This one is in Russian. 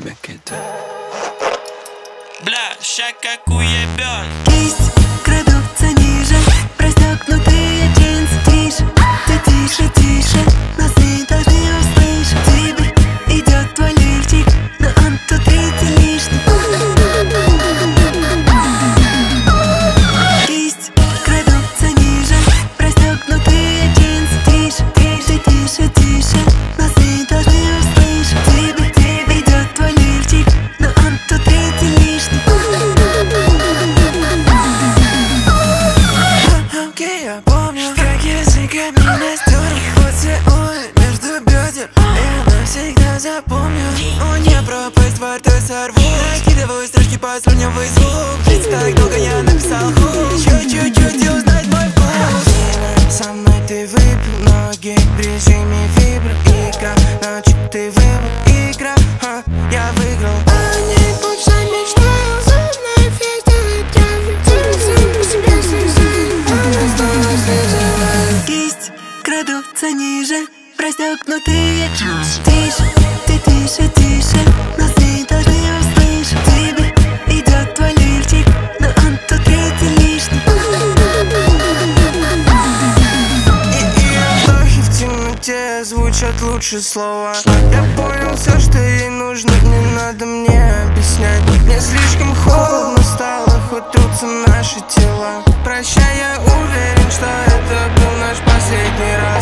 Бля, ща как уебёт. Кисть крадутся ниже, расстёгнутые джинсы. Тише, ты тише, тише, нас не должны услышать. Тебе идёт твой лифчик, но он тут третий лишний. Кисть крадутся ниже, расстёгнутые джинсы. Тише, тише, тише, тише, нас не должны услышать. Тебе идёт твой лифчик, но он тут третий лишний. Окей, я помню, как языками настёр поцелуй между бедер. Я навсегда запомню. Не пропасть, во рту сорву. Накидываю строчки под слюнявый звук. Ведь так долго я написал хук. Чуть-чуть и узнать мой вкус. Со мной ты выпил ноги в режиме вибро. Игра, ночью ты выбрал. Игра, я выиграл. Они больше мечтаю, зубная феста. Кисть крадутся ниже, расстёгнутые джинсы. Тише, ты тише, тише, нас не должны услышать. Тебе идёт твой лифчик, но он тут третий лишний. И вдохи в темноте звучат лучше слова. Я понял все, что ей нужно, не надо мне объяснять. Мне слишком холодно стало, хоть трутся наши тела. Прощай, я уверен, что это был наш последний раз.